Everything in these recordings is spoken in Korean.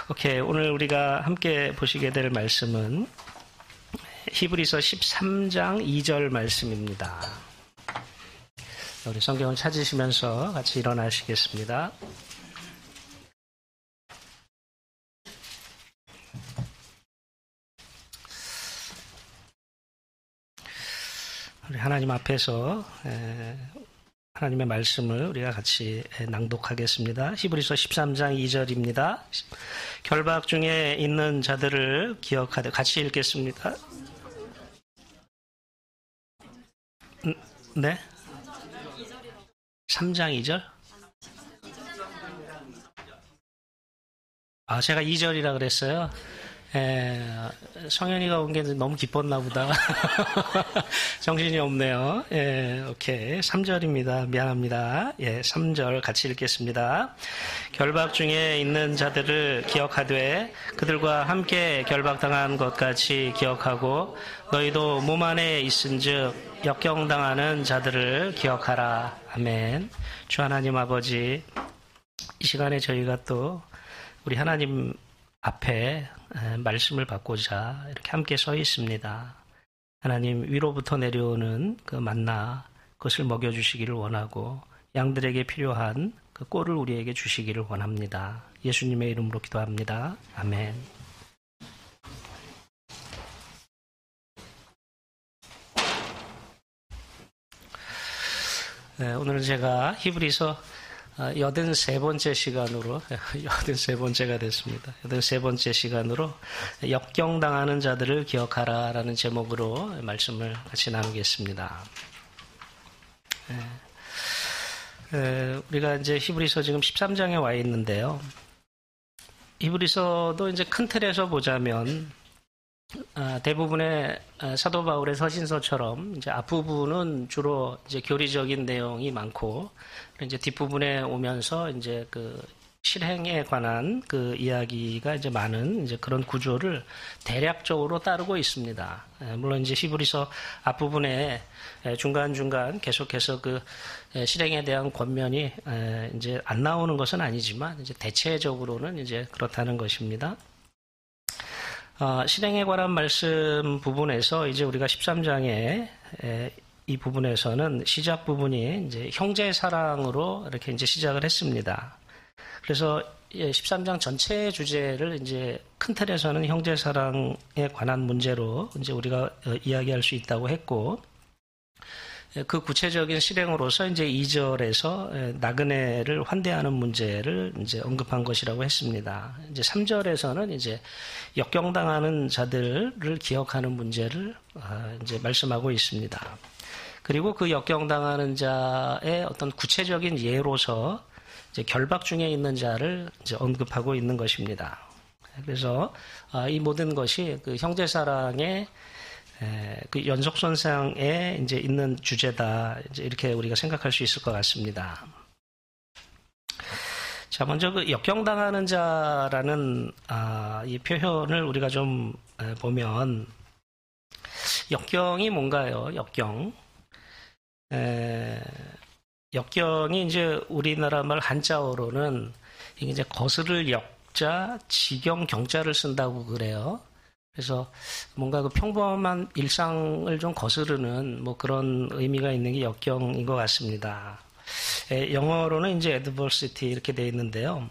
오케이. 오늘 우리가 함께 보시게 될 말씀은 히브리서 13장 2절 말씀입니다. 우리 성경을 찾으시면서 같이 일어나시겠습니다. 우리 하나님 앞에서 하나님의 말씀을 우리가 같이 낭독하겠습니다. 히브리서 13장 2절입니다. 결박 중에 있는 자들을 기억하되 같이 읽겠습니다. 네? 3장 2절? 제가 2절이라 그랬어요. 성현이가 온 게 너무 기뻤나 보다. 정신이 없네요. 오케이. 3절입니다. 미안합니다. 3절 같이 읽겠습니다. 결박 중에 있는 자들을 기억하되 그들과 함께 결박당한 것 같이 기억하고 너희도 몸 안에 있은즉 역경당하는 자들을 기억하라. 아멘. 주 하나님 아버지, 이 시간에 저희가 또 우리 하나님 앞에 말씀을 받고자 이렇게 함께 서 있습니다. 하나님, 위로부터 내려오는 그 만나, 그것을 먹여주시기를 원하고 양들에게 필요한 그 꼴을 우리에게 주시기를 원합니다. 예수님의 이름으로 기도합니다. 아멘. 오늘은 제가 히브리서 83번째 시간으로, 83번째가 됐습니다. 83번째 시간으로 역경당하는 자들을 기억하라 라는 제목으로 말씀을 같이 나누겠습니다. 우리가 이제 히브리서 지금 13장에 와 있는데요. 히브리서도 이제 큰 틀에서 보자면 대부분의 사도 바울의 서신서처럼 이제 앞부분은 주로 이제 교리적인 내용이 많고 이제 뒷부분에 오면서 이제 그 실행에 관한 그 이야기가 이제 많은 이제 그런 구조를 대략적으로 따르고 있습니다. 물론 이제 히브리서 앞부분에 중간중간 계속해서 그 실행에 대한 권면이 이제 안 나오는 것은 아니지만 이제 대체적으로는 이제 그렇다는 것입니다. 실행에 관한 말씀 부분에서 이제 우리가 13장에 이 부분에서는 시작 부분이 이제 형제 사랑으로 이렇게 이제 시작을 했습니다. 그래서 13장 전체의 주제를 이제 큰 틀에서는 형제 사랑에 관한 문제로 이제 우리가 이야기할 수 있다고 했고, 그 구체적인 실행으로서 이제 2절에서 나그네를 환대하는 문제를 이제 언급한 것이라고 했습니다. 이제 3절에서는 이제 역경당하는 자들을 기억하는 문제를 이제 말씀하고 있습니다. 그리고 그 역경당하는 자의 어떤 구체적인 예로서 이제 결박 중에 있는 자를 이제 언급하고 있는 것입니다. 그래서 이 모든 것이 그 형제사랑의 그 연속선상에 이제 있는 주제다. 이제 이렇게 우리가 생각할 수 있을 것 같습니다. 자, 먼저 그 역경당하는 자라는 이 표현을 우리가 좀 보면 역경이 뭔가요? 역경이 이제 우리나라 말 한자어로는 이제 거스를 역자, 지경 경자를 쓴다고 그래요. 그래서 뭔가 그 평범한 일상을 좀 거스르는 뭐 그런 의미가 있는 게 역경인 것 같습니다. 영어로는 이제 adversity 이렇게 되어 있는데요.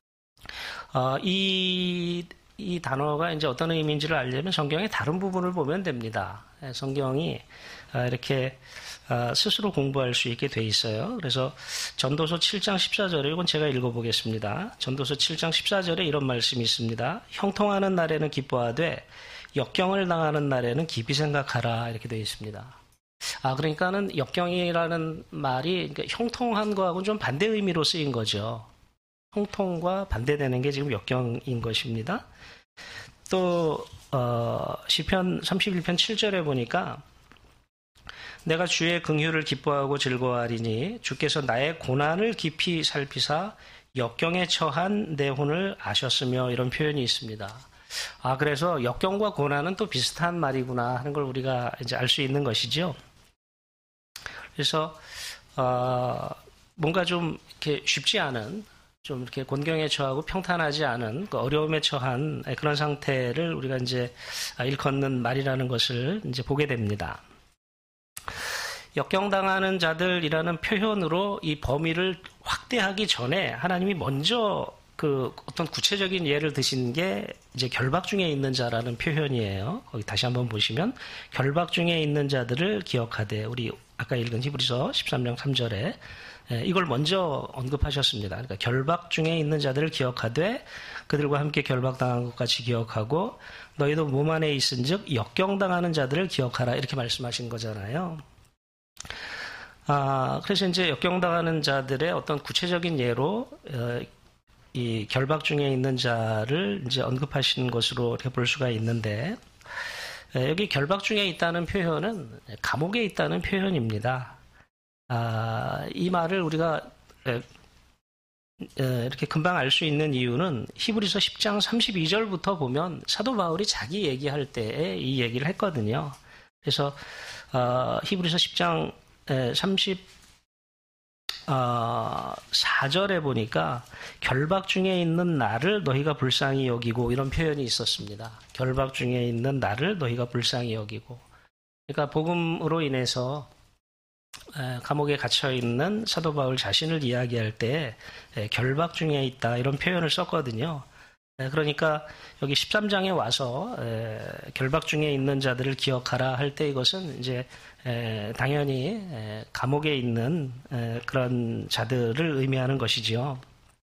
이 단어가 이제 어떤 의미인지를 알려면 성경의 다른 부분을 보면 됩니다. 성경이 이렇게 스스로 공부할 수 있게 돼 있어요. 그래서 전도서 7장 14절에 이건 제가 읽어보겠습니다. 전도서 7장 14절에 이런 말씀이 있습니다. 형통하는 날에는 기뻐하되 역경을 당하는 날에는 깊이 생각하라 이렇게 되어 있습니다. 그러니까는 역경이라는 말이 그러니까 형통한 거하고는 좀 반대 의미로 쓰인 거죠. 형통과 반대되는 게 지금 역경인 것입니다. 또 시편 31편 7절에 보니까 내가 주의 긍휼을 기뻐하고 즐거워하리니 주께서 나의 고난을 깊이 살피사 역경에 처한 내 혼을 아셨으며 이런 표현이 있습니다. 그래서 역경과 고난은 또 비슷한 말이구나 하는 걸 우리가 이제 알 수 있는 것이죠. 그래서 뭔가 좀 이렇게 쉽지 않은 좀 이렇게 곤경에 처하고 평탄하지 않은 그 어려움에 처한 그런 상태를 우리가 이제 일컫는 말이라는 것을 이제 보게 됩니다. 역경당하는 자들이라는 표현으로 이 범위를 확대하기 전에 하나님이 먼저 그 어떤 구체적인 예를 드신 게 이제 결박 중에 있는 자라는 표현이에요. 거기 다시 한번 보시면 결박 중에 있는 자들을 기억하되, 우리 아까 읽은 히브리서 13장 3절에 이걸 먼저 언급하셨습니다. 그러니까 결박 중에 있는 자들을 기억하되 그들과 함께 결박당한 것 같이 기억하고 너희도 몸 안에 있은즉 역경당하는 자들을 기억하라, 이렇게 말씀하신 거잖아요. 그래서 이제 역경당하는 자들의 어떤 구체적인 예로 이 결박 중에 있는 자를 이제 언급하신 것으로 이렇게 볼 수가 있는데, 여기 결박 중에 있다는 표현은 감옥에 있다는 표현입니다. 이 말을 우리가 이렇게 금방 알 수 있는 이유는 히브리서 10장 32절부터 보면 사도 바울이 자기 얘기할 때에 이 얘기를 했거든요. 그래서 히브리서 10장 34절에 보니까 결박 중에 있는 나를 너희가 불쌍히 여기고, 이런 표현이 있었습니다. 결박 중에 있는 나를 너희가 불쌍히 여기고. 그러니까 복음으로 인해서 감옥에 갇혀 있는 사도 바울 자신을 이야기할 때 결박 중에 있다, 이런 표현을 썼거든요. 그러니까 여기 13장에 와서 결박 중에 있는 자들을 기억하라 할 때 이것은 이제 당연히 감옥에 있는 그런 자들을 의미하는 것이지요.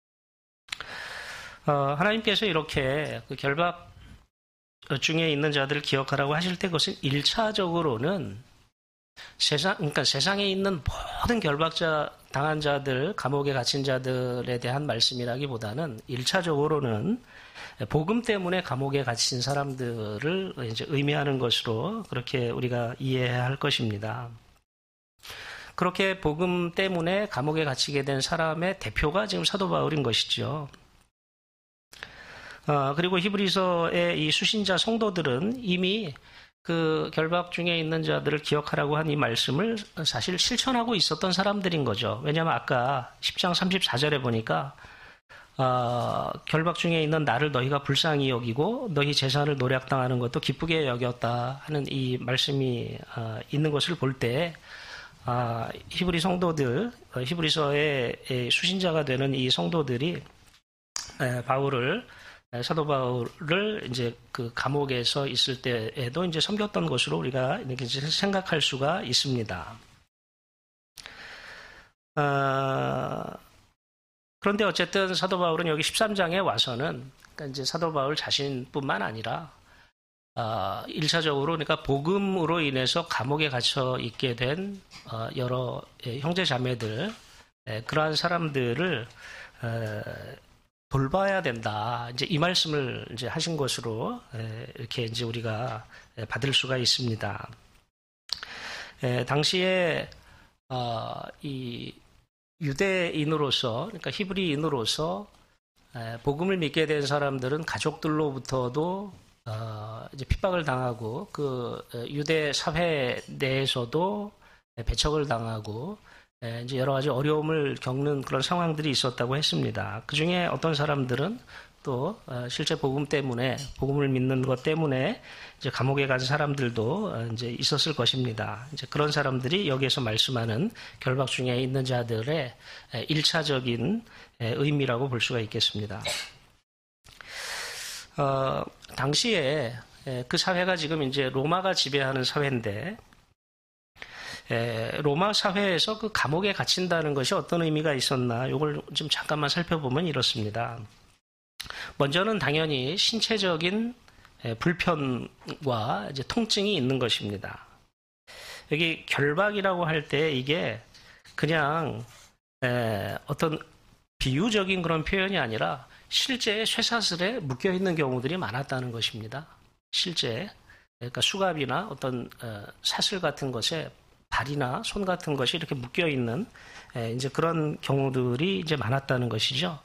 하나님께서 이렇게 그 결박 중에 있는 자들을 기억하라고 하실 때 그것은 1차적으로는 그러니까 세상에 있는 모든 결박자 당한 자들, 감옥에 갇힌 자들에 대한 말씀이라기보다는 1차적으로는 복음 때문에 감옥에 갇힌 사람들을 이제 의미하는 것으로 그렇게 우리가 이해해야 할 것입니다. 그렇게 복음 때문에 감옥에 갇히게 된 사람의 대표가 지금 사도 바울인 것이죠. 그리고 히브리서의 이 수신자 성도들은 이미 그 결박 중에 있는 자들을 기억하라고 한 이 말씀을 사실 실천하고 있었던 사람들인 거죠. 왜냐하면 아까 10장 34절에 보니까 결박 중에 있는 나를 너희가 불쌍히 여기고 너희 재산을 노략당하는 것도 기쁘게 여겼다 하는 이 말씀이 있는 것을 볼 때 히브리 성도들, 히브리서의 수신자가 되는 이 성도들이 사도 바울을 이제 그 감옥에서 있을 때에도 이제 섬겼던 것으로 우리가 이렇게 생각할 수가 있습니다. 그런데 어쨌든 사도 바울은 여기 13장에 와서는 그러니까 이제 사도 바울 자신뿐만 아니라 1차적으로 그러니까 복음으로 인해서 감옥에 갇혀 있게 된 여러 형제 자매들, 그러한 사람들을 돌봐야 된다. 이제 이 말씀을 이제 하신 것으로 이렇게 이제 우리가 받을 수가 있습니다. 당시에 이 유대인으로서, 그러니까 히브리인으로서 복음을 믿게 된 사람들은 가족들로부터도 이제 핍박을 당하고 그 유대 사회 내에서도 배척을 당하고 이제 여러 가지 어려움을 겪는 그런 상황들이 있었다고 했습니다. 그 중에 어떤 사람들은 또 실제 복음을 믿는 것 때문에 이제 감옥에 간 사람들도 이제 있었을 것입니다. 이제 그런 사람들이 여기에서 말씀하는 결박 중에 있는 자들의 1차적인 의미라고 볼 수가 있겠습니다. 당시에 그 사회가 지금 이제 로마가 지배하는 사회인데, 로마 사회에서 그 감옥에 갇힌다는 것이 어떤 의미가 있었나, 이걸 좀 잠깐만 살펴보면 이렇습니다. 먼저는 당연히 신체적인 불편과 이제 통증이 있는 것입니다. 여기 결박이라고 할 때 이게 그냥 어떤 비유적인 그런 표현이 아니라 실제 쇠사슬에 묶여 있는 경우들이 많았다는 것입니다. 실제 그러니까 수갑이나 어떤 사슬 같은 것에 발이나 손 같은 것이 이렇게 묶여 있는 이제 그런 경우들이 이제 많았다는 것이죠.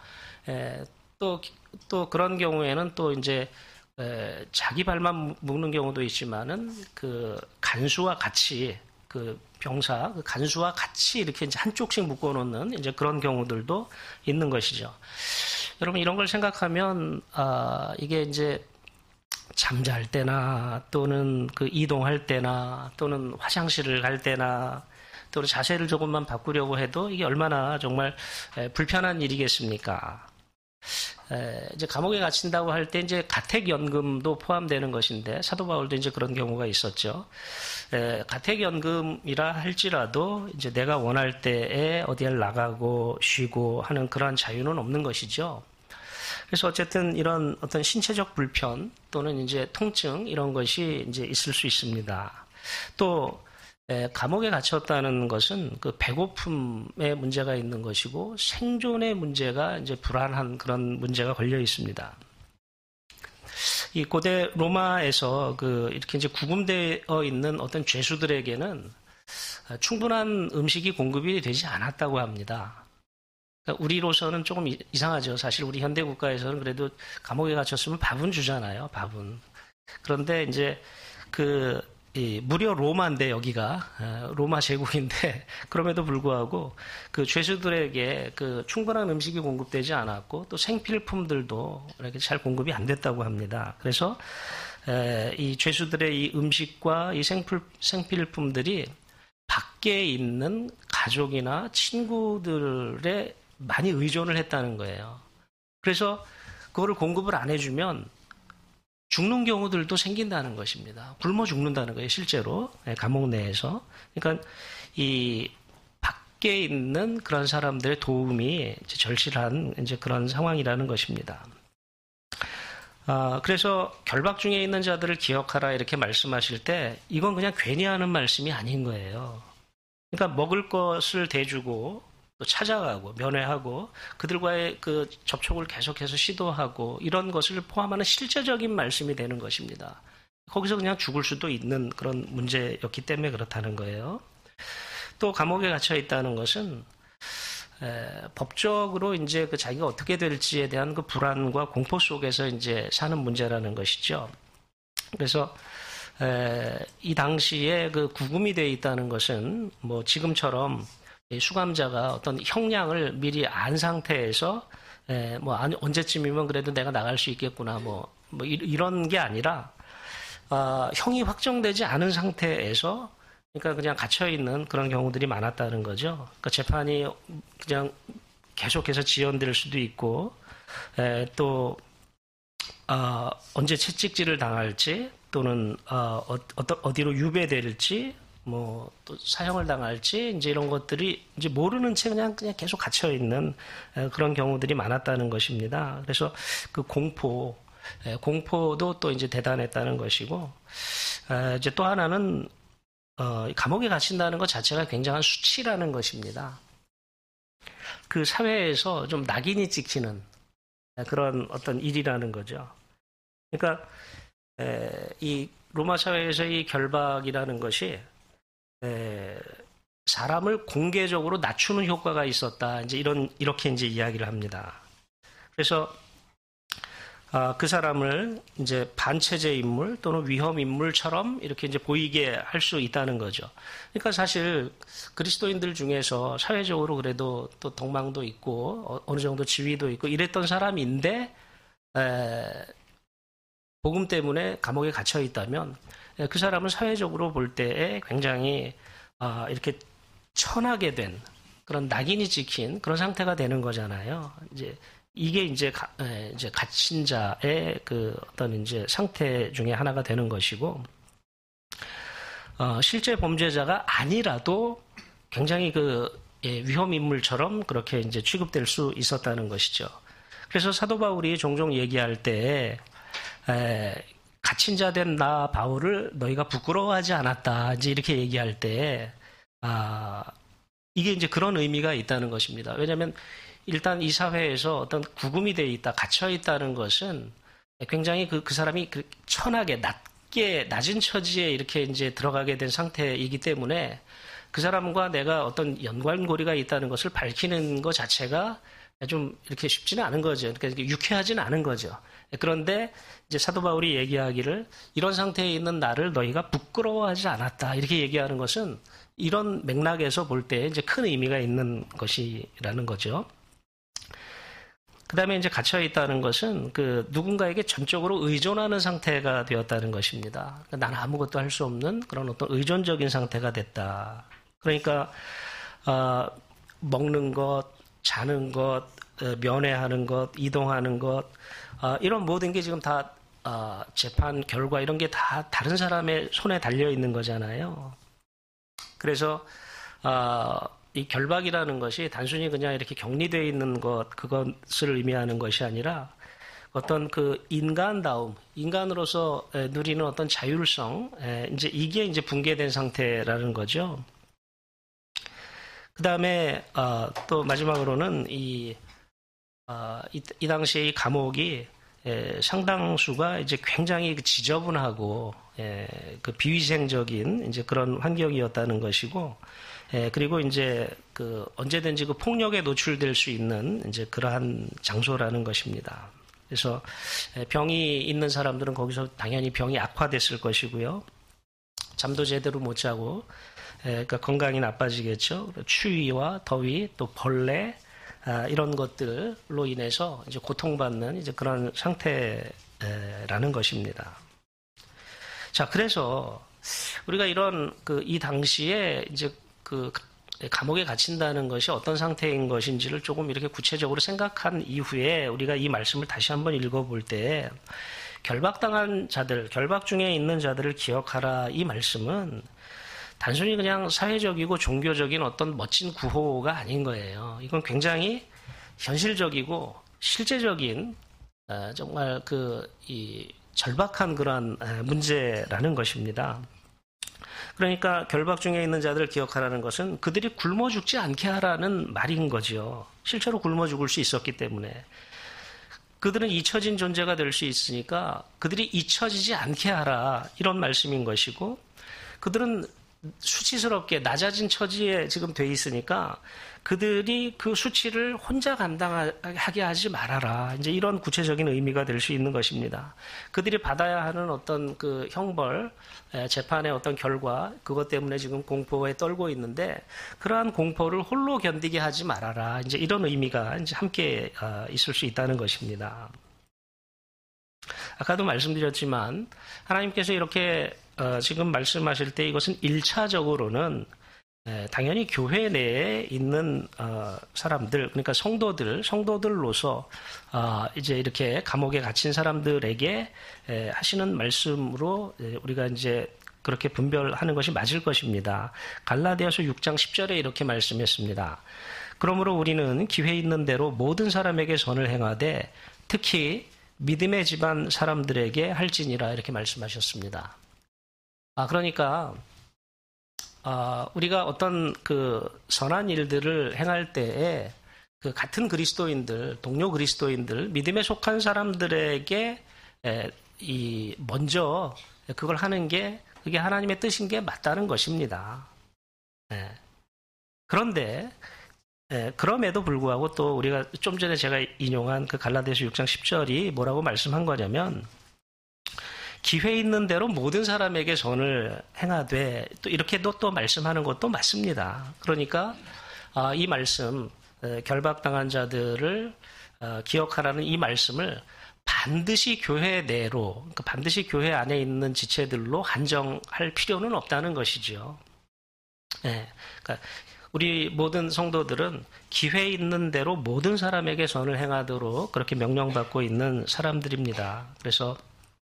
또 그런 경우에는 또 이제 자기 발만 묶는 경우도 있지만은 그 간수와 같이 그 병사, 그 간수와 같이 이렇게 이제 한쪽씩 묶어놓는 이제 그런 경우들도 있는 것이죠. 여러분 이런 걸 생각하면 이게 이제 잠잘 때나 또는 그 이동할 때나 또는 화장실을 갈 때나 또는 자세를 조금만 바꾸려고 해도 이게 얼마나 정말 불편한 일이겠습니까? 이제 감옥에 갇힌다고 할 때 이제 가택연금도 포함되는 것인데 사도 바울도 이제 그런 경우가 있었죠. 가택연금이라 할지라도 이제 내가 원할 때에 어디를 나가고 쉬고 하는 그러한 자유는 없는 것이죠. 그래서 어쨌든 이런 어떤 신체적 불편 또는 이제 통증 이런 것이 이제 있을 수 있습니다. 또 감옥에 갇혔다는 것은 그 배고픔의 문제가 있는 것이고 생존의 문제가 이제 불안한 그런 문제가 걸려 있습니다. 이 고대 로마에서 그 이렇게 이제 구금되어 있는 어떤 죄수들에게는 충분한 음식이 공급이 되지 않았다고 합니다. 그러니까 우리로서는 조금 이상하죠. 사실 우리 현대 국가에서는 그래도 감옥에 갇혔으면 밥은 주잖아요. 밥은. 그런데 이제 무려 로마인데 여기가 로마 제국인데 그럼에도 불구하고 그 죄수들에게 그 충분한 음식이 공급되지 않았고 또 생필품들도 이렇게 잘 공급이 안 됐다고 합니다. 그래서 이 죄수들의 이 음식과 이 생필품들이 밖에 있는 가족이나 친구들의 많이 의존을 했다는 거예요. 그래서 그거를 공급을 안 해주면 죽는 경우들도 생긴다는 것입니다. 굶어 죽는다는 거예요, 실제로. 감옥 내에서. 그러니까 이 밖에 있는 그런 사람들의 도움이 이제 절실한 이제 그런 상황이라는 것입니다. 그래서 결박 중에 있는 자들을 기억하라 이렇게 말씀하실 때 이건 그냥 괜히 하는 말씀이 아닌 거예요. 그러니까 먹을 것을 대주고 또 찾아가고 면회하고 그들과의 그 접촉을 계속해서 시도하고 이런 것을 포함하는 실제적인 말씀이 되는 것입니다. 거기서 그냥 죽을 수도 있는 그런 문제였기 때문에 그렇다는 거예요. 또 감옥에 갇혀 있다는 것은 법적으로 이제 그 자기가 어떻게 될지에 대한 그 불안과 공포 속에서 이제 사는 문제라는 것이죠. 그래서 이 당시에 그 구금이 되어 있다는 것은 뭐 지금처럼 수감자가 어떤 형량을 미리 안 상태에서 뭐 언제쯤이면 그래도 내가 나갈 수 있겠구나 뭐 이런 게 아니라 형이 확정되지 않은 상태에서 그러니까 그냥 갇혀 있는 그런 경우들이 많았다는 거죠. 그러니까 재판이 그냥 계속해서 지연될 수도 있고 또 언제 채찍질을 당할지 또는 어디로 유배될지 뭐 또 사형을 당할지 이제 이런 것들이 이제 모르는 채 그냥 계속 갇혀 있는 그런 경우들이 많았다는 것입니다. 그래서 그 공포도 또 이제 대단했다는 것이고 이제 또 하나는 감옥에 갇힌다는 것 자체가 굉장한 수치라는 것입니다. 그 사회에서 좀 낙인이 찍히는 그런 어떤 일이라는 거죠. 그러니까 이 로마 사회에서 이 결박이라는 것이 사람을 공개적으로 낮추는 효과가 있었다. 이제 이렇게 이제 이야기를 합니다. 그래서 그 사람을 이제 반체제 인물 또는 위험 인물처럼 이렇게 이제 보이게 할 수 있다는 거죠. 그러니까 사실 그리스도인들 중에서 사회적으로 그래도 또 덕망도 있고 어느 정도 지위도 있고 이랬던 사람인데 복음 때문에 감옥에 갇혀 있다면 그 사람은 사회적으로 볼 때에 굉장히 이렇게 천하게 된 그런 낙인이 찍힌 그런 상태가 되는 거잖아요. 이게 이제 갇힌 자의 그 어떤 이제 상태 중에 하나가 되는 것이고, 실제 범죄자가 아니라도 굉장히 위험 인물처럼 그렇게 이제 취급될 수 있었다는 것이죠. 그래서 사도 바울이 종종 얘기할 때, 갇힌 자 된 나 바울을 너희가 부끄러워하지 않았다. 이제 이렇게 얘기할 때, 이게 이제 그런 의미가 있다는 것입니다. 왜냐하면 일단 이 사회에서 어떤 구금이 되어 있다, 갇혀 있다는 것은 굉장히 그 사람이 천하게 낮은 처지에 이렇게 이제 들어가게 된 상태이기 때문에 그 사람과 내가 어떤 연관고리가 있다는 것을 밝히는 것 자체가 좀 이렇게 쉽지는 않은 거죠. 그러니까 유쾌하지는 않은 거죠. 그런데 이제 사도 바울이 얘기하기를 이런 상태에 있는 나를 너희가 부끄러워하지 않았다. 이렇게 얘기하는 것은 이런 맥락에서 볼 때 이제 큰 의미가 있는 것이라는 거죠. 그 다음에 이제 갇혀 있다는 것은 그 누군가에게 전적으로 의존하는 상태가 되었다는 것입니다. 그러니까 나는 아무것도 할 수 없는 그런 어떤 의존적인 상태가 됐다. 그러니까 먹는 것, 자는 것, 면회하는 것, 이동하는 것, 이런 모든 게 지금 다 재판 결과 이런 게 다 다른 사람의 손에 달려 있는 거잖아요. 그래서 이 결박이라는 것이 단순히 그냥 이렇게 격리되어 있는 것, 그것을 의미하는 것이 아니라 어떤 그 인간다움, 인간으로서 누리는 어떤 자율성, 이제 이게 이제 붕괴된 상태라는 거죠. 그 다음에 또 마지막으로는 이 당시에 이 감옥이 상당수가 이제 굉장히 지저분하고 그 비위생적인 이제 그런 환경이었다는 것이고, 그리고 이제 그 언제든지 그 폭력에 노출될 수 있는 이제 그러한 장소라는 것입니다. 그래서 병이 있는 사람들은 거기서 당연히 병이 악화됐을 것이고요. 잠도 제대로 못 자고, 그러니까 건강이 나빠지겠죠. 추위와 더위, 또 벌레, 이런 것들로 인해서 이제 고통받는 이제 그런 상태라는 것입니다. 자, 그래서 우리가 이런 이 당시에 이제 그 감옥에 갇힌다는 것이 어떤 상태인 것인지를 조금 이렇게 구체적으로 생각한 이후에 우리가 이 말씀을 다시 한번 읽어볼 때 결박당한 자들, 결박 중에 있는 자들을 기억하라 이 말씀은 단순히 그냥 사회적이고 종교적인 어떤 멋진 구호가 아닌 거예요. 이건 굉장히 현실적이고 실제적인 정말 이 절박한 그런 문제라는 것입니다. 그러니까 결박 중에 있는 자들을 기억하라는 것은 그들이 굶어 죽지 않게 하라는 말인 거죠. 실제로 굶어 죽을 수 있었기 때문에. 그들은 잊혀진 존재가 될 수 있으니까 그들이 잊혀지지 않게 하라 이런 말씀인 것이고, 그들은 수치스럽게 낮아진 처지에 지금 돼 있으니까 그들이 그 수치를 혼자 감당하게 하지 말아라. 이제 이런 구체적인 의미가 될 수 있는 것입니다. 그들이 받아야 하는 어떤 그 형벌, 재판의 어떤 결과, 그것 때문에 지금 공포에 떨고 있는데 그러한 공포를 홀로 견디게 하지 말아라. 이제 이런 의미가 이제 함께 있을 수 있다는 것입니다. 아까도 말씀드렸지만 하나님께서 이렇게 지금 말씀하실 때 이것은 1차적으로는 당연히 교회 내에 있는 사람들, 그러니까 성도들로서 이제 이렇게 감옥에 갇힌 사람들에게 하시는 말씀으로 우리가 이제 그렇게 분별하는 것이 맞을 것입니다. 갈라디아서 6장 10절에 이렇게 말씀했습니다. 그러므로 우리는 기회 있는 대로 모든 사람에게 선을 행하되 특히 믿음의 집안 사람들에게 할지니라 이렇게 말씀하셨습니다. 그러니까 우리가 어떤 그 선한 일들을 행할 때에 그 같은 그리스도인들, 동료 그리스도인들, 믿음에 속한 사람들에게 먼저 그걸 하는 게 그게 하나님의 뜻인 게 맞다는 것입니다. 그런데 그럼에도 불구하고 또 우리가 좀 전에 제가 인용한 그 갈라디아서 6장 10절이 뭐라고 말씀한 거냐면 기회 있는 대로 모든 사람에게 선을 행하되 또 이렇게도 또 말씀하는 것도 맞습니다. 그러니까 이 말씀 결박당한 자들을 기억하라는 이 말씀을 반드시 교회 내로, 그러니까 반드시 교회 안에 있는 지체들로 한정할 필요는 없다는 것이죠. 그러니까 우리 모든 성도들은 기회 있는 대로 모든 사람에게 선을 행하도록 그렇게 명령받고 있는 사람들입니다. 그래서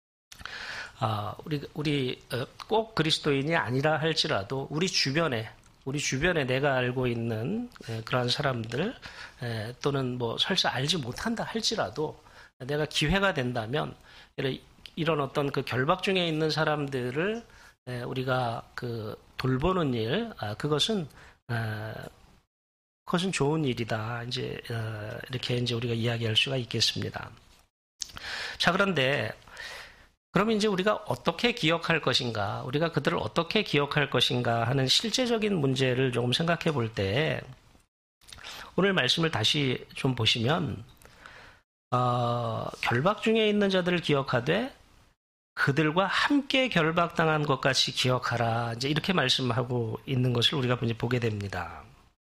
우리 꼭 그리스도인이 아니라 할지라도 우리 주변에 내가 알고 있는 그러한 사람들 또는 뭐 설사 알지 못한다 할지라도 내가 기회가 된다면 이런 어떤 그 결박 중에 있는 사람들을 우리가 그 돌보는 일, 그것은 좋은 일이다. 이제 이렇게 이제 우리가 이야기할 수가 있겠습니다. 자, 그런데 그럼 이제 우리가 어떻게 기억할 것인가, 우리가 그들을 어떻게 기억할 것인가 하는 실제적인 문제를 조금 생각해 볼 때 오늘 말씀을 다시 좀 보시면 결박 중에 있는 자들을 기억하되 그들과 함께 결박당한 것 같이 기억하라. 이제 이렇게 말씀하고 있는 것을 우리가 이제 보게 됩니다.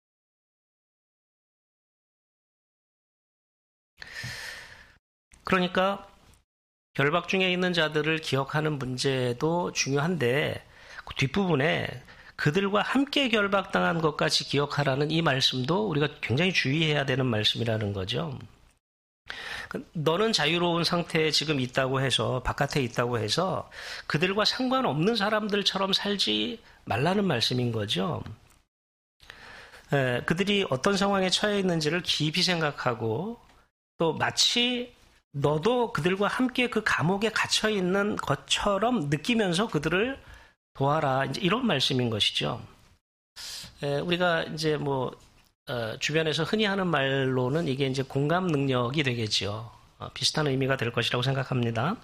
그러니까 결박 중에 있는 자들을 기억하는 문제도 중요한데 그 뒷부분에 그들과 함께 결박당한 것 같이 기억하라는 이 말씀도 우리가 굉장히 주의해야 되는 말씀이라는 거죠. 너는 자유로운 상태에 지금 있다고 해서 바깥에 있다고 해서 그들과 상관없는 사람들처럼 살지 말라는 말씀인 거죠. 그들이 어떤 상황에 처해 있는지를 깊이 생각하고 또 마치 너도 그들과 함께 그 감옥에 갇혀 있는 것처럼 느끼면서 그들을 도와라. 이제 이런 말씀인 것이죠. 우리가 이제 주변에서 흔히 하는 말로는 이게 이제 공감 능력이 되겠죠. 비슷한 의미가 될 것이라고 생각합니다.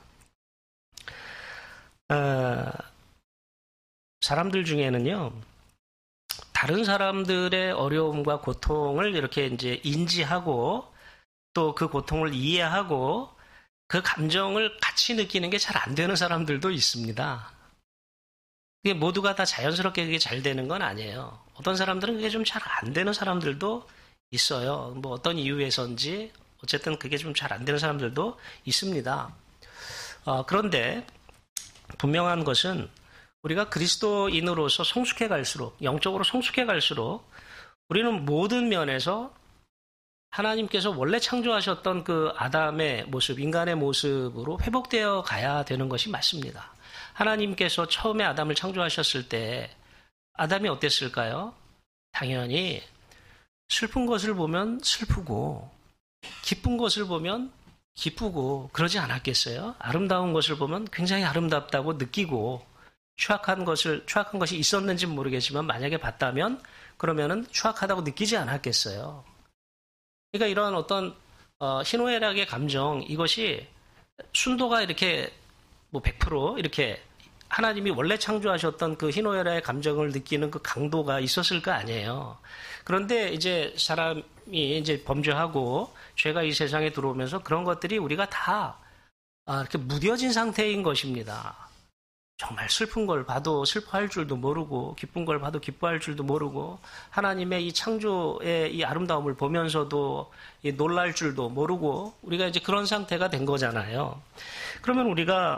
사람들 중에는요, 다른 사람들의 어려움과 고통을 이렇게 이제 인지하고 또 그 고통을 이해하고 그 감정을 같이 느끼는 게 잘 안 되는 사람들도 있습니다. 그게 모두가 다 자연스럽게 그게 잘 되는 건 아니에요. 어떤 사람들은 그게 좀 잘 안 되는 사람들도 있어요. 어떤 이유에서인지 어쨌든 그게 좀 잘 안 되는 사람들도 있습니다. 그런데 분명한 것은 우리가 그리스도인으로서 성숙해 갈수록, 영적으로 성숙해 갈수록 우리는 모든 면에서 하나님께서 원래 창조하셨던 그 아담의 모습, 인간의 모습으로 회복되어 가야 되는 것이 맞습니다. 하나님께서 처음에 아담을 창조하셨을 때 아담이 어땠을까요? 당연히 슬픈 것을 보면 슬프고 기쁜 것을 보면 기쁘고 그러지 않았겠어요? 아름다운 것을 보면 굉장히 아름답다고 느끼고 추악한 것이 있었는지는 모르겠지만 만약에 봤다면 그러면은 추악하다고 느끼지 않았겠어요? 그러니까 이런 어떤 희노애락의 감정, 이것이 순도가 이렇게 100% 이렇게 하나님이 원래 창조하셨던 그 희노애락의 감정을 느끼는 그 강도가 있었을 거 아니에요. 그런데 이제 사람이 이제 범죄하고 죄가 이 세상에 들어오면서 그런 것들이 우리가 다 이렇게 무뎌진 상태인 것입니다. 정말 슬픈 걸 봐도 슬퍼할 줄도 모르고 기쁜 걸 봐도 기뻐할 줄도 모르고 하나님의 이 창조의 이 아름다움을 보면서도 놀랄 줄도 모르고 우리가 이제 그런 상태가 된 거잖아요. 그러면 우리가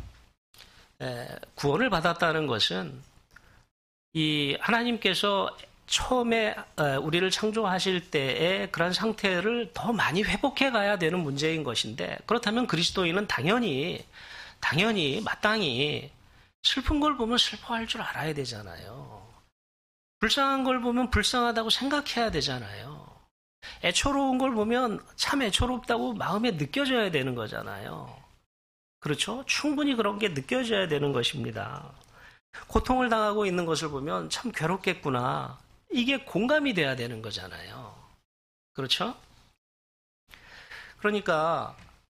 구원을 받았다는 것은 이 하나님께서 처음에 우리를 창조하실 때의 그런 상태를 더 많이 회복해 가야 되는 문제인 것인데 그렇다면 그리스도인은 당연히 마땅히 슬픈 걸 보면 슬퍼할 줄 알아야 되잖아요. 불쌍한 걸 보면 불쌍하다고 생각해야 되잖아요. 애초로운 걸 보면 참 애초롭다고 마음에 느껴져야 되는 거잖아요. 그렇죠? 충분히 그런 게 느껴져야 되는 것입니다. 고통을 당하고 있는 것을 보면 참 괴롭겠구나. 이게 공감이 돼야 되는 거잖아요. 그렇죠? 그러니까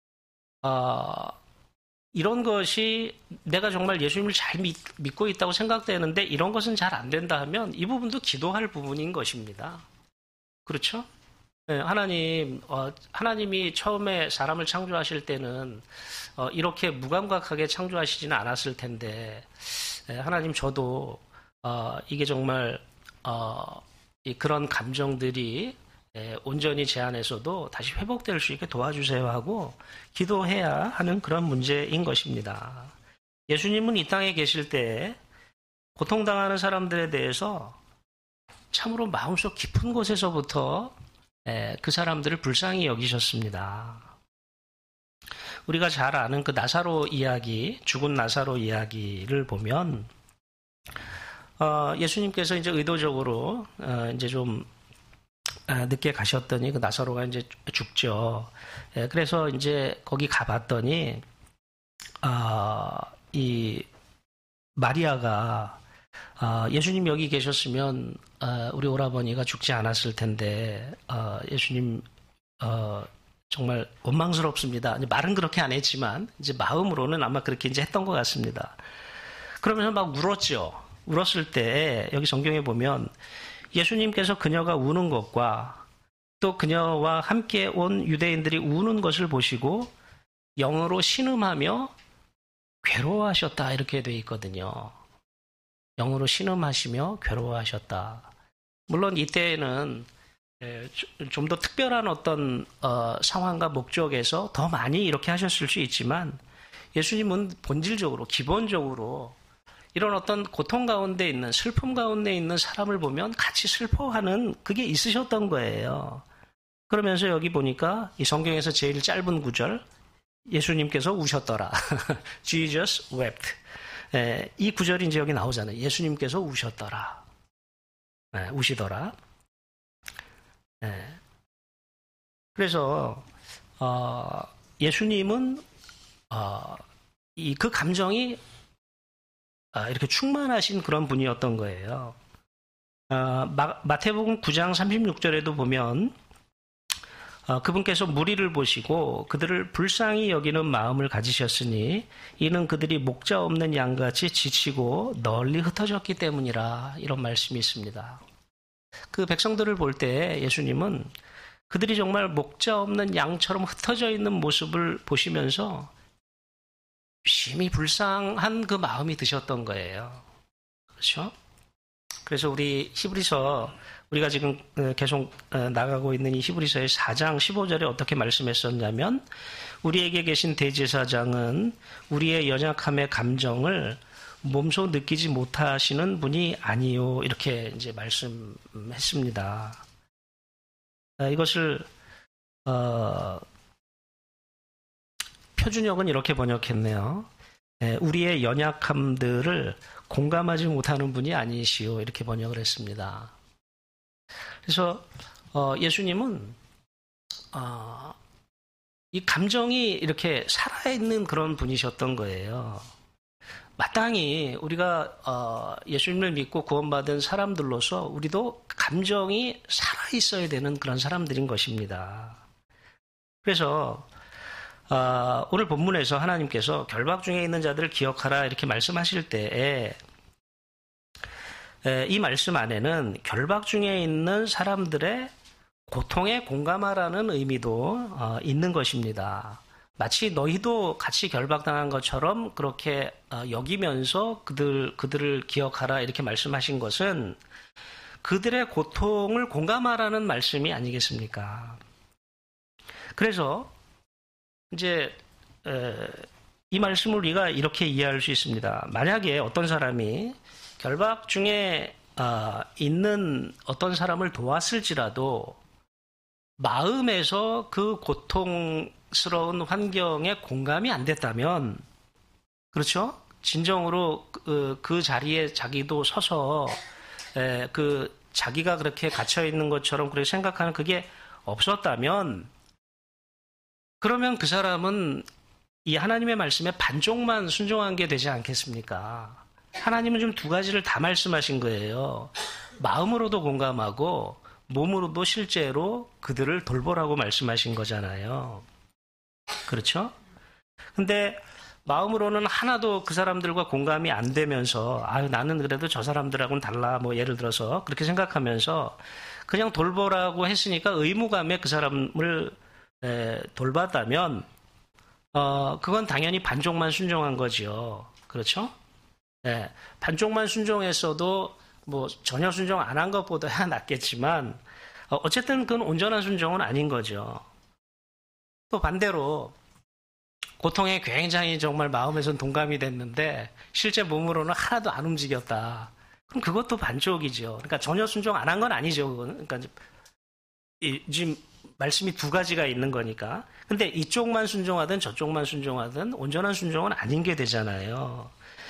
이런 것이 내가 정말 예수님을 잘 믿고 있다고 생각되는데 이런 것은 잘 안 된다 하면 이 부분도 기도할 부분인 것입니다. 그렇죠? 네, 하나님이 처음에 사람을 창조하실 때는 이렇게 무감각하게 창조하시지는 않았을 텐데 하나님 저도 이게 정말 그런 감정들이 온전히 제 안에서도 다시 회복될 수 있게 도와주세요 하고 기도해야 하는 그런 문제인 것입니다. 예수님은 이 땅에 계실 때 고통당하는 사람들에 대해서 참으로 마음속 깊은 곳에서부터 그 사람들을 불쌍히 여기셨습니다. 우리가 잘 아는 그 나사로 이야기, 죽은 나사로 이야기를 보면 예수님께서 이제 의도적으로 이제 좀 늦게 가셨더니 그 나사로가 이제 죽죠. 그래서 이제 거기 가봤더니 이 마리아가 예수님 여기 계셨으면 우리 오라버니가 죽지 않았을 텐데 예수님 정말 원망스럽습니다. 말은 그렇게 안 했지만 이제 마음으로는 아마 그렇게 이제 했던 것 같습니다. 그러면서 막 울었죠. 울었을 때 여기 성경에 보면 예수님께서 그녀가 우는 것과 또 그녀와 함께 온 유대인들이 우는 것을 보시고 영으로 신음하며 괴로워하셨다 이렇게 돼 있거든요. 영으로 신음하시며 괴로워하셨다. 물론 이때에는 좀 더 특별한 어떤 상황과 목적에서 더 많이 이렇게 하셨을 수 있지만 예수님은 본질적으로 기본적으로 이런 어떤 고통 가운데 있는 슬픔 가운데 있는 사람을 보면 같이 슬퍼하는 그게 있으셨던 거예요. 그러면서 여기 보니까 이 성경에서 제일 짧은 구절 예수님께서 우셨더라. Jesus wept. 이 구절이 이제 여기 나오잖아요. 예수님께서 우셨더라. 우시더라. 그래서 예수님은 그 감정이 이렇게 충만하신 그런 분이었던 거예요. 마태복음 9장 36절에도 보면 그분께서 무리를 보시고 그들을 불쌍히 여기는 마음을 가지셨으니 이는 그들이 목자 없는 양같이 지치고 널리 흩어졌기 때문이라 이런 말씀이 있습니다. 그 백성들을 볼 때 예수님은 그들이 정말 목자 없는 양처럼 흩어져 있는 모습을 보시면서 심히 불쌍한 그 마음이 드셨던 거예요. 그렇죠? 그래서 우리 히브리서 우리가 지금 계속 나가고 있는 이 히브리서의 4장 15절에 어떻게 말씀했었냐면 우리에게 계신 대제사장은 우리의 연약함의 감정을 몸소 느끼지 못하시는 분이 아니요 이렇게 이제 말씀했습니다. 이것을 표준역은 이렇게 번역했네요. 우리의 연약함들을 공감하지 못하는 분이 아니시오 이렇게 번역을 했습니다. 그래서 예수님은 이 감정이 이렇게 살아있는 그런 분이셨던 거예요. 마땅히 우리가 예수님을 믿고 구원받은 사람들로서 우리도 감정이 살아있어야 되는 그런 사람들인 것입니다. 그래서 오늘 본문에서 하나님께서 결박 중에 있는 자들을 기억하라 이렇게 말씀하실 때에 이 말씀 안에는 결박 중에 있는 사람들의 고통에 공감하라는 의미도 있는 것입니다. 마치 너희도 같이 결박당한 것처럼 그렇게 여기면서 그들을 기억하라 이렇게 말씀하신 것은 그들의 고통을 공감하라는 말씀이 아니겠습니까? 그래서 이제 이 말씀을 우리가 이렇게 이해할 수 있습니다. 만약에 어떤 사람이 결박 중에 있는 어떤 사람을 도왔을지라도 마음에서 그 고통스러운 환경에 공감이 안 됐다면, 그렇죠? 진정으로 그 자리에 자기도 서서 그 자기가 그렇게 갇혀 있는 것처럼 그렇게 생각하는 그게 없었다면, 그러면 그 사람은 이 하나님의 말씀에 반쪽만 순종한 게 되지 않겠습니까? 하나님은 좀 두 가지를 다 말씀하신 거예요. 마음으로도 공감하고 몸으로도 실제로 그들을 돌보라고 말씀하신 거잖아요. 그렇죠? 근데 마음으로는 하나도 그 사람들과 공감이 안 되면서 나는 그래도 저 사람들하고는 달라 뭐 예를 들어서 그렇게 생각하면서 그냥 돌보라고 했으니까 의무감에 그 사람을 돌봤다면 그건 당연히 반쪽만 순종한 거죠. 그렇죠? 반쪽만 순종했어도 뭐 전혀 순종 안 한 것보다 낫겠지만 어쨌든 그건 온전한 순종은 아닌 거죠. 또 반대로 고통에 굉장히 정말 마음에선 동감이 됐는데 실제 몸으로는 하나도 안 움직였다. 그럼 그것도 반쪽이죠. 그러니까 전혀 순종 안 한 건 아니죠. 그거는. 그러니까 지금 말씀이 두 가지가 있는 거니까. 근데 이쪽만 순종하든 저쪽만 순종하든 온전한 순종은 아닌 게 되잖아요.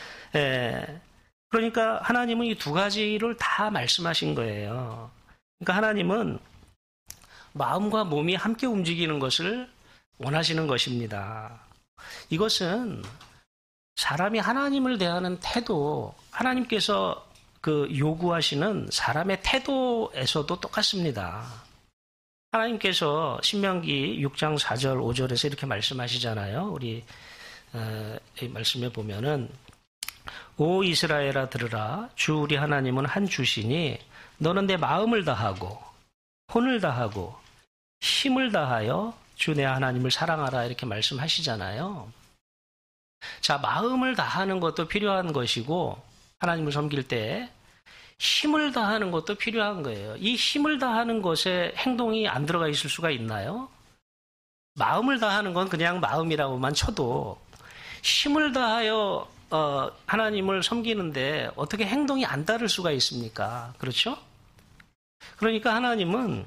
그러니까 하나님은 이 두 가지를 다 말씀하신 거예요. 그러니까 하나님은 마음과 몸이 함께 움직이는 것을 원하시는 것입니다. 이것은 사람이 하나님을 대하는 태도, 하나님께서 그 요구하시는 사람의 태도에서도 똑같습니다. 하나님께서 신명기 6장 4절 5절에서 이렇게 말씀하시잖아요. 우리 이 말씀에 보면은 오 이스라엘아 들으라 주 우리 하나님은 한 주시니 너는 내 마음을 다하고 혼을 다하고 힘을 다하여 주 내 하나님을 사랑하라 이렇게 말씀하시잖아요. 자, 마음을 다하는 것도 필요한 것이고 하나님을 섬길 때 힘을 다하는 것도 필요한 거예요. 이 힘을 다하는 것에 행동이 안 들어가 있을 수가 있나요? 마음을 다하는 건 그냥 마음이라고만 쳐도 힘을 다하여 하나님을 섬기는데 어떻게 행동이 안 따를 수가 있습니까? 그렇죠? 그러니까 하나님은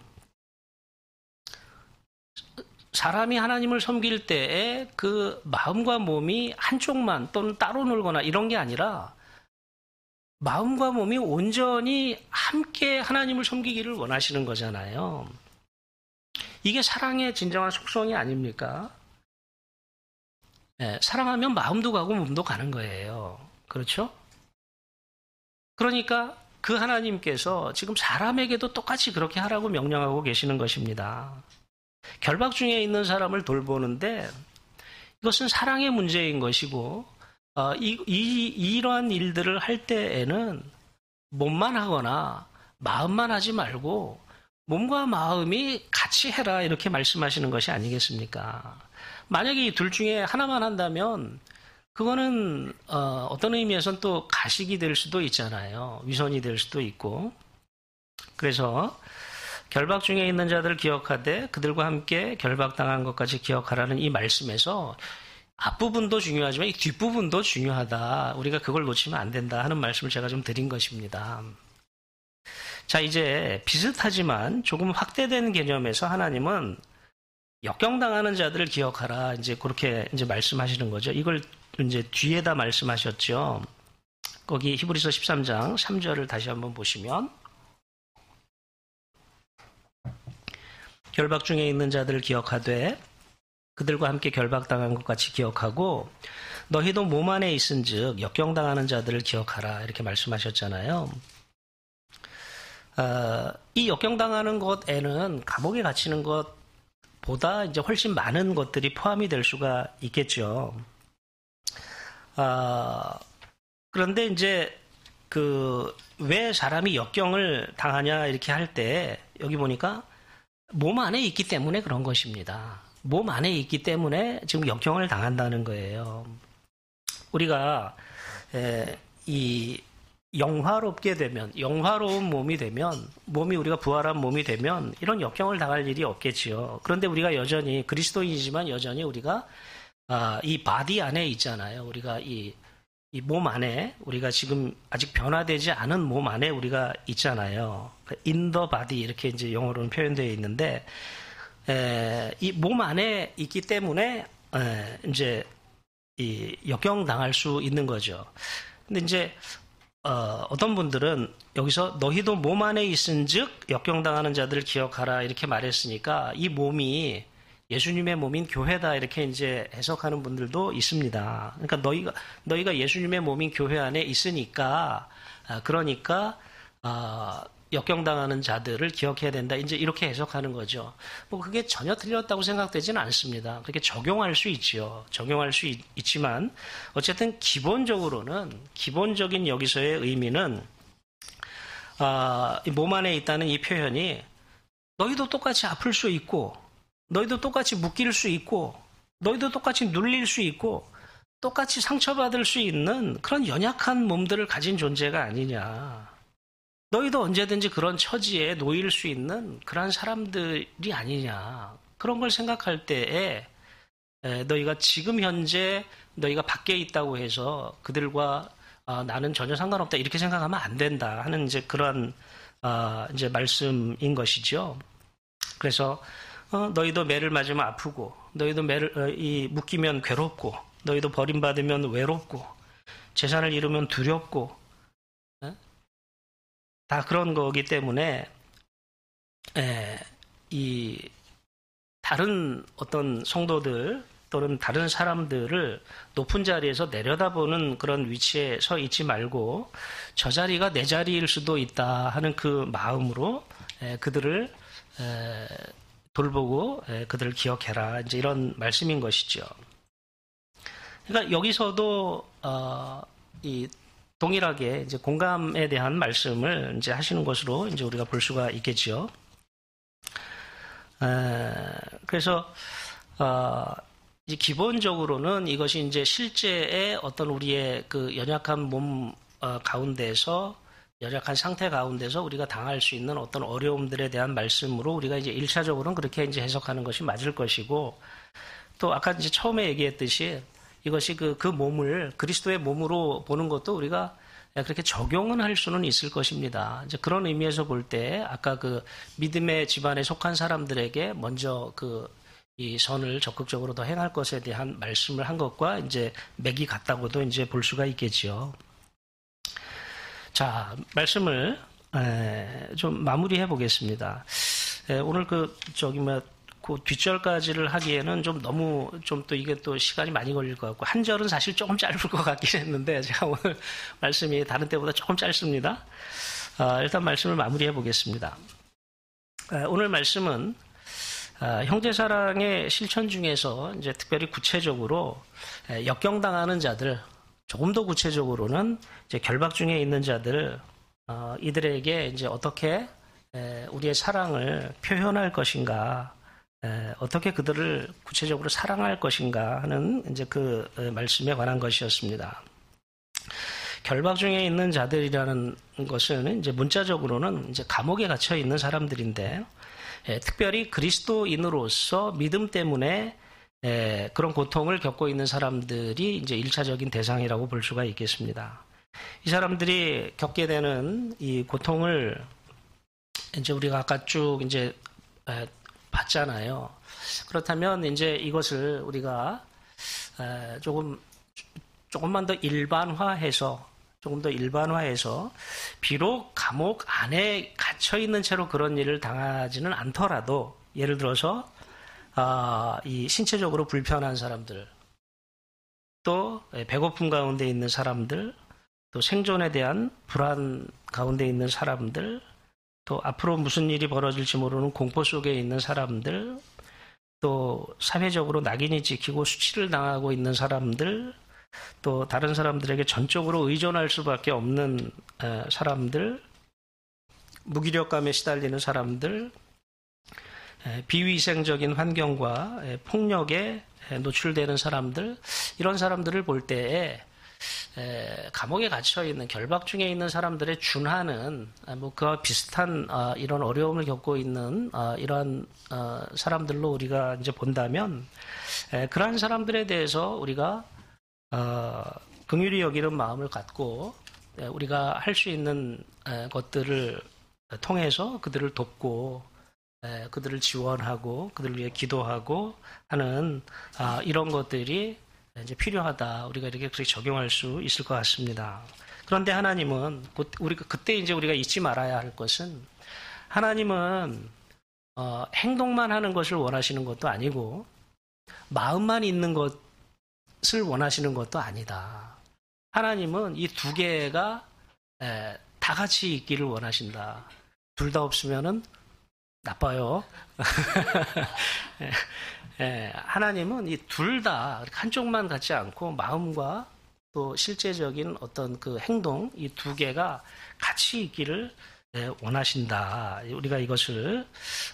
사람이 하나님을 섬길 때에 그 마음과 몸이 한쪽만 또는 따로 놀거나 이런 게 아니라 마음과 몸이 온전히 함께 하나님을 섬기기를 원하시는 거잖아요. 이게 사랑의 진정한 속성이 아닙니까? 네, 사랑하면 마음도 가고 몸도 가는 거예요. 그렇죠? 그러니까 그 하나님께서 지금 사람에게도 똑같이 그렇게 하라고 명령하고 계시는 것입니다. 결박 중에 있는 사람을 돌보는데 이것은 사랑의 문제인 것이고 이러한 일들을 할 때에는 몸만 하거나 마음만 하지 말고 몸과 마음이 같이 해라 이렇게 말씀하시는 것이 아니겠습니까? 만약에 이 둘 중에 하나만 한다면 그거는 어떤 의미에서는 또 가식이 될 수도 있잖아요. 위선이 될 수도 있고. 그래서 결박 중에 있는 자들을 기억하되 그들과 함께 결박당한 것까지 기억하라는 이 말씀에서 앞부분도 중요하지만 이 뒷부분도 중요하다. 우리가 그걸 놓치면 안 된다 하는 말씀을 제가 좀 드린 것입니다. 자, 이제 비슷하지만 조금 확대된 개념에서 하나님은 역경당하는 자들을 기억하라. 이제 그렇게 이제 말씀하시는 거죠. 이걸 이제 뒤에다 말씀하셨죠. 거기 히브리서 13장 3절을 다시 한번 보시면 결박 중에 있는 자들을 기억하되 그들과 함께 결박당한 것 같이 기억하고 너희도 몸 안에 있은즉 역경당하는 자들을 기억하라 이렇게 말씀하셨잖아요. 이 역경당하는 것에는 감옥에 갇히는 것보다 이제 훨씬 많은 것들이 포함이 될 수가 있겠죠. 그런데 이제 왜 사람이 역경을 당하냐 이렇게 할 때 여기 보니까 몸 안에 있기 때문에 그런 것입니다. 몸 안에 있기 때문에 지금 역경을 당한다는 거예요. 우리가 이 영화롭게 되면, 영화로운 몸이 되면, 우리가 부활한 몸이 되면 이런 역경을 당할 일이 없겠지요. 그런데 우리가 여전히 그리스도인이지만 여전히 우리가 이 바디 안에 있잖아요. 우리가 이 몸 안에 우리가 지금 아직 변화되지 않은 몸 안에 우리가 있잖아요. in the body 이렇게 이제 영어로는 표현되어 있는데 이 몸 안에 있기 때문에 이제 이 역경 당할 수 있는 거죠. 근데 이제 어떤 분들은 여기서 너희도 몸 안에 있은즉 역경 당하는 자들을 기억하라 이렇게 말했으니까 이 몸이 예수님의 몸인 교회다 이렇게 이제 해석하는 분들도 있습니다. 그러니까 너희가 예수님의 몸인 교회 안에 있으니까 그러니까 역경당하는 자들을 기억해야 된다. 이제 이렇게 해석하는 거죠. 뭐 그게 전혀 틀렸다고 생각되지는 않습니다. 그렇게 적용할 수 있죠. 적용할 수 있지만 어쨌든 기본적인 여기서의 의미는 이 몸 안에 있다는 이 표현이 너희도 똑같이 아플 수 있고 너희도 똑같이 묶일 수 있고 너희도 똑같이 눌릴 수 있고 똑같이 상처받을 수 있는 그런 연약한 몸들을 가진 존재가 아니냐. 너희도 언제든지 그런 처지에 놓일 수 있는 그런 사람들이 아니냐. 그런 걸 생각할 때에 너희가 지금 현재 너희가 밖에 있다고 해서 그들과 나는 전혀 상관없다 이렇게 생각하면 안 된다 하는 이제 그런 이제 말씀인 것이죠. 그래서 너희도 매를 맞으면 아프고 너희도 묶이면 괴롭고 너희도 버림받으면 외롭고 재산을 잃으면 두렵고 다 그런 거기 때문에 이 다른 어떤 성도들 또는 다른 사람들을 높은 자리에서 내려다보는 그런 위치에 서 있지 말고 저 자리가 내 자리일 수도 있다 하는 그 마음으로 그들을 돌보고 그들을 기억해라 이제 이런 말씀인 것이죠. 그러니까 여기서도 이 동일하게 이제 공감에 대한 말씀을 이제 하시는 것으로 이제 우리가 볼 수가 있겠죠. 그래서 이제 기본적으로는 이것이 이제 실제의 어떤 우리의 그 연약한 몸 가운데서 연약한 상태 가운데서 우리가 당할 수 있는 어떤 어려움들에 대한 말씀으로 우리가 이제 1차적으로는 그렇게 이제 해석하는 것이 맞을 것이고, 또 아까 이제 처음에 얘기했듯이 이것이 그 몸을 그리스도의 몸으로 보는 것도 우리가 그렇게 적용은 할 수는 있을 것입니다. 이제 그런 의미에서 볼 때 아까 그 믿음의 집안에 속한 사람들에게 먼저 이 선을 적극적으로 더 행할 것에 대한 말씀을 한 것과 이제 맥이 같다고도 이제 볼 수가 있겠지요. 자, 말씀을 좀 마무리해 보겠습니다. 오늘 그 뒷절까지를 하기에는 좀 너무 좀 또 이게 또 시간이 많이 걸릴 것 같고, 한 절은 사실 조금 짧을 것 같긴 했는데 제가 오늘 말씀이 다른 때보다 조금 짧습니다. 일단 말씀을 마무리해 보겠습니다. 오늘 말씀은 형제사랑의 실천 중에서 이제 특별히 구체적으로 역경당하는 자들, 조금 더 구체적으로는 이제 결박 중에 있는 자들, 이들에게 이제 어떻게 우리의 사랑을 표현할 것인가, 어떻게 그들을 구체적으로 사랑할 것인가 하는 이제 그 말씀에 관한 것이었습니다. 결박 중에 있는 자들이라는 것은 이제 문자적으로는 이제 감옥에 갇혀 있는 사람들인데, 특별히 그리스도인으로서 믿음 때문에 그런 고통을 겪고 있는 사람들이 이제 1차적인 대상이라고 볼 수가 있겠습니다. 이 사람들이 겪게 되는 이 고통을 이제 우리가 아까 쭉 이제 봤잖아요. 그렇다면 이제 이것을 우리가 조금만 더 일반화해서 비록 감옥 안에 갇혀 있는 채로 그런 일을 당하지는 않더라도, 예를 들어서 이 신체적으로 불편한 사람들, 또 배고픔 가운데 있는 사람들, 또 생존에 대한 불안 가운데 있는 사람들, 또 앞으로 무슨 일이 벌어질지 모르는 공포 속에 있는 사람들, 또 사회적으로 낙인이 찍히고 수치를 당하고 있는 사람들, 또 다른 사람들에게 전적으로 의존할 수밖에 없는 사람들, 무기력감에 시달리는 사람들, 비위생적인 환경과 폭력에 노출되는 사람들, 이런 사람들을 볼 때에 감옥에 갇혀있는, 결박 중에 있는 사람들에 준하는 그와 비슷한 이런 어려움을 겪고 있는 이러한 사람들로 우리가 이제 본다면, 그러한 사람들에 대해서 우리가 긍휼히 여기는 마음을 갖고 우리가 할 수 있는 것들을 통해서 그들을 돕고 그들을 지원하고 그들을 위해 기도하고 하는 이런 것들이 이제 필요하다. 우리가 이렇게 그렇게 적용할 수 있을 것 같습니다. 그런데 하나님은 그때 이제 우리가 잊지 말아야 할 것은, 하나님은 행동만 하는 것을 원하시는 것도 아니고 마음만 있는 것을 원하시는 것도 아니다. 하나님은 이 두 개가 다 같이 있기를 원하신다. 둘 다 없으면은 나빠요. 하나님은 이 둘 다 한쪽만 갖지 않고 마음과 또 실제적인 어떤 그 행동, 이 두 개가 같이 있기를 원하신다. 우리가 이것을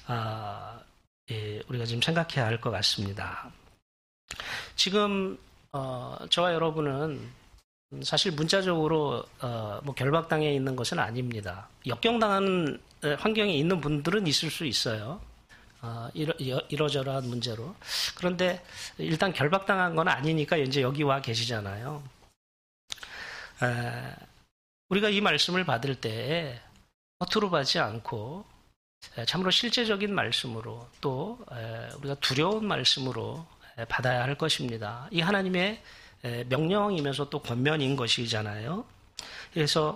우리가 지금 생각해야 할 것 같습니다. 지금 저와 여러분은 사실 문자적으로 뭐 결박당해 있는 것은 아닙니다. 역경당하는 환경에 있는 분들은 있을 수 있어요. 이러저러한 문제로. 그런데 일단 결박당한 건 아니니까 이제 여기 와 계시잖아요. 우리가 이 말씀을 받을 때 허투루 받지 않고 참으로 실제적인 말씀으로, 또 우리가 두려운 말씀으로 받아야 할 것입니다. 이 하나님의 명령이면서 또 권면인 것이잖아요. 그래서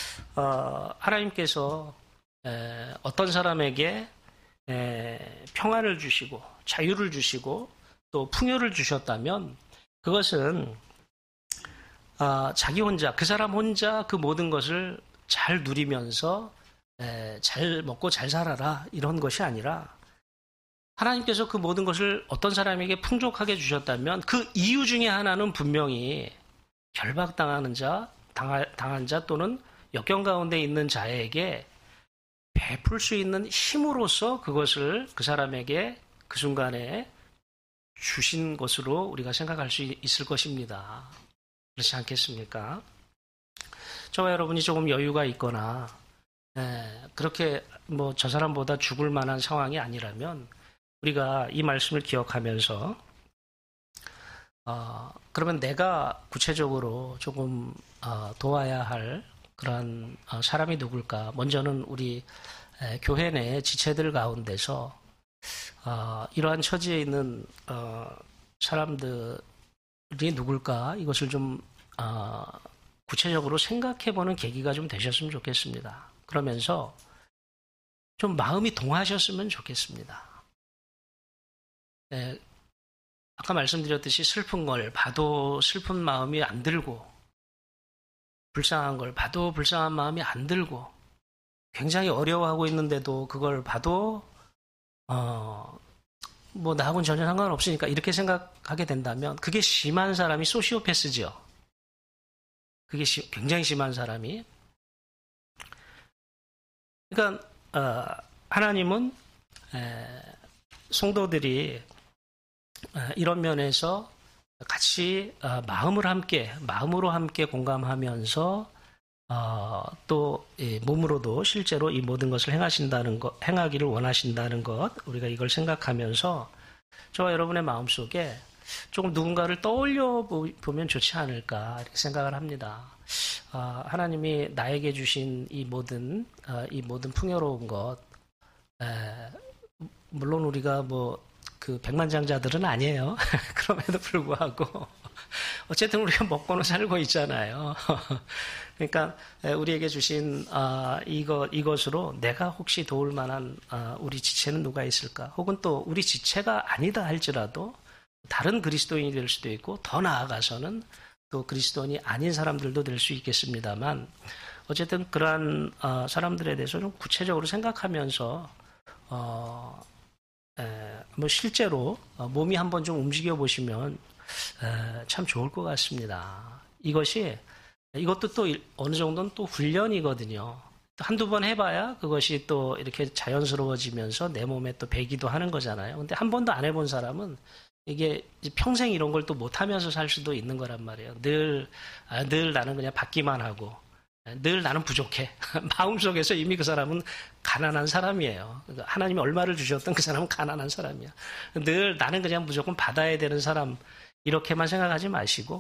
하나님께서 어떤 사람에게 평안을 주시고 자유를 주시고 또 풍요를 주셨다면, 그것은 자기 혼자, 그 사람 혼자 그 모든 것을 잘 누리면서 잘 먹고 잘 살아라, 이런 것이 아니라, 하나님께서 그 모든 것을 어떤 사람에게 풍족하게 주셨다면 그 이유 중에 하나는 분명히 결박당하는 자, 당한 자 또는 역경 가운데 있는 자에게 베풀 수 있는 힘으로써 그것을 그 사람에게 그 순간에 주신 것으로 우리가 생각할 수 있을 것입니다. 그렇지 않겠습니까? 저와 여러분이 조금 여유가 있거나 그렇게 뭐 저 사람보다 죽을 만한 상황이 아니라면 우리가 이 말씀을 기억하면서 그러면 내가 구체적으로 조금 도와야 할 그런 사람이 누굴까? 먼저는 우리 교회 내 지체들 가운데서 이러한 처지에 있는 사람들이 누굴까? 이것을 좀 구체적으로 생각해보는 계기가 좀 되셨으면 좋겠습니다. 그러면서 좀 마음이 동하셨으면 좋겠습니다. 아까 말씀드렸듯이 슬픈 걸 봐도 슬픈 마음이 안 들고 불쌍한 걸 봐도 불쌍한 마음이 안 들고 굉장히 어려워하고 있는데도 그걸 봐도 뭐 나하고는 전혀 상관없으니까 이렇게 생각하게 된다면 그게 심한 사람이 소시오패스죠. 그게 굉장히 심한 사람이. 그러니까 하나님은 성도들이 이런 면에서 같이 마음으로 함께 공감하면서 또 몸으로도 실제로 이 모든 것을 행하기를 원하신다는 것, 우리가 이걸 생각하면서 저와 여러분의 마음속에 조금 누군가를 떠올려 보면 좋지 않을까 이렇게 생각을 합니다. 하나님이 나에게 주신 이 모든 풍요로운 것, 물론 우리가 그 백만장자들은 아니에요. 그럼에도 불구하고 어쨌든 우리가 먹고는 살고 있잖아요. 그러니까 우리에게 주신 이것으로 내가 혹시 도울 만한 우리 지체는 누가 있을까? 혹은 또 우리 지체가 아니다 할지라도 다른 그리스도인이 될 수도 있고 더 나아가서는 또 그리스도인이 아닌 사람들도 될 수 있겠습니다만 어쨌든 그러한 사람들에 대해서 좀 구체적으로 생각하면서 뭐 실제로 몸이 한번 좀 움직여 보시면 참 좋을 것 같습니다. 이것도 또 어느 정도는 또 훈련이거든요. 한두 번 해봐야 그것이 또 이렇게 자연스러워지면서 내 몸에 또 배기도 하는 거잖아요. 근데 한 번도 안 해본 사람은 이게 평생 이런 걸 또 못하면서 살 수도 있는 거란 말이에요. 늘 나는 그냥 받기만 하고 늘 나는 부족해. 마음속에서 이미 그 사람은 가난한 사람이에요. 하나님이 얼마를 주셨던 그 사람은 가난한 사람이야. 늘 나는 그냥 무조건 받아야 되는 사람 이렇게만 생각하지 마시고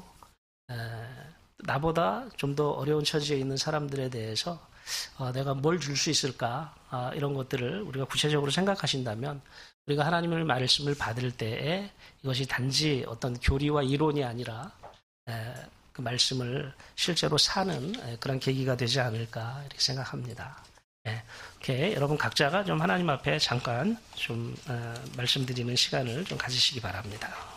나보다 좀 더 어려운 처지에 있는 사람들에 대해서 내가 뭘 줄 수 있을까 이런 것들을 우리가 구체적으로 생각하신다면 우리가 하나님의 말씀을 받을 때에 이것이 단지 어떤 교리와 이론이 아니라 그 말씀을 실제로 사는 그런 계기가 되지 않을까 이렇게 생각합니다. 이렇게 여러분 각자가 좀 하나님 앞에 잠깐 좀 말씀드리는 시간을 좀 가지시기 바랍니다.